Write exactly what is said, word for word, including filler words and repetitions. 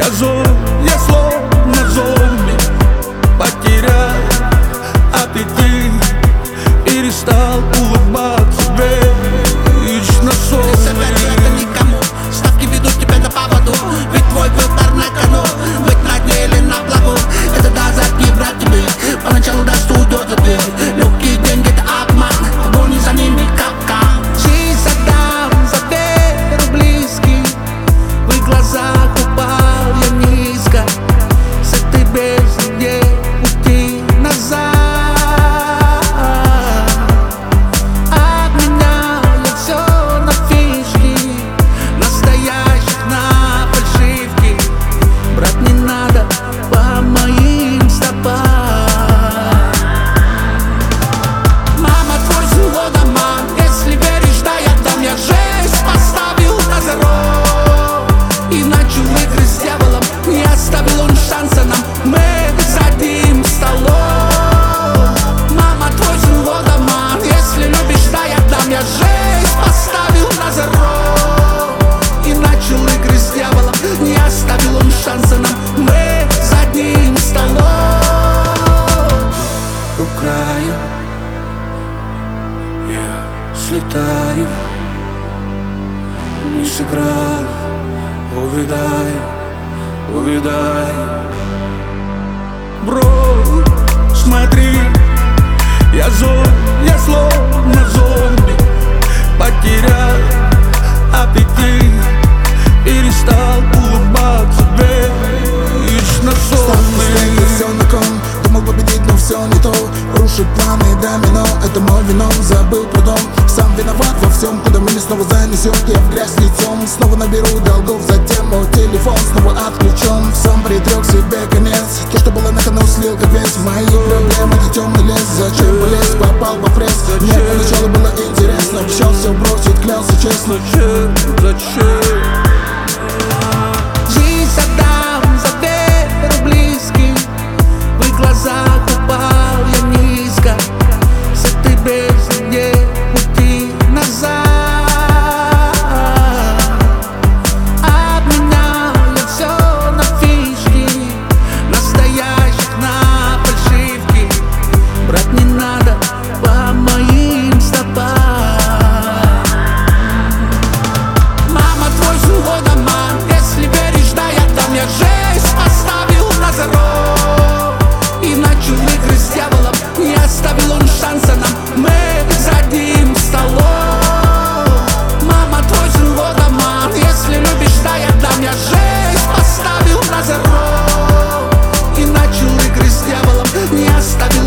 Я зол, я словно зомби, потерял аппетит, перестал улыбаться вечно сонный. Советую это никому, ставки ведут тебя на поводу, ведь твой выбор на кону. Быть на дне или на плаву, это до азарт не брать тебе. Поначалу даст уйдет за дверь. Легкие деньги это обман, погони за ними капкан. Жизнь задам за веру близких, в их глазах упал я низко. С этой бездны нет пути назад. Обменяю все на фишки, настоящих на фальшивки. Брат, не надо по моим стопам. Мама, твой злодоман, если веришь, да я дам. Я жесть поставил на зарок И начал игры с дьяволом, не оставил он шанса нам. Мы за одним столом. Мама, твой злодоман, если любишь, да я дам. Я жесть поставил на зарок и начал игры с дьяволом, не оставил он шанса нам. Мы за одним столом. у края я слетаю, не сыграл, увидаю, увидаю. Бро, смотри, я зол, я словно зомби, потерял аппетит, перестал улыбаться вечно сонный. Все на кон, думал победить, но все не то. Рушит планы домино, это мой вином. Забыл про дом, сам виноват во всем. Куда меня снова занесет, я в грязь лицом. Снова наберу долгов, затем мой телефон снова отключен. Сам предрек себе конец, то, что было на кону, слил как вес. Мои проблемы, это темный лес. Зачем полез, попал во фрез. Мне поначалу было интересно, обещал все бросить, клялся честно. Зачем, зачем? Жизнь задам за веру близких, В их глазах упал я низко. С этой бездны нет пути назад. Обменяю все на фишки, настоящих на фальшивки. Брат, не надо по моим стопам. мама, твой злодоман, если веришь, да я дам. Я жесть поставил на зарок И начал игры с дьяволом, не оставил он шанса нам. Мы за одним столом. Мама, твой злодоман, если любишь, да я дам. Я жесть поставил на зарок и начал игры с дьяволом, не оставил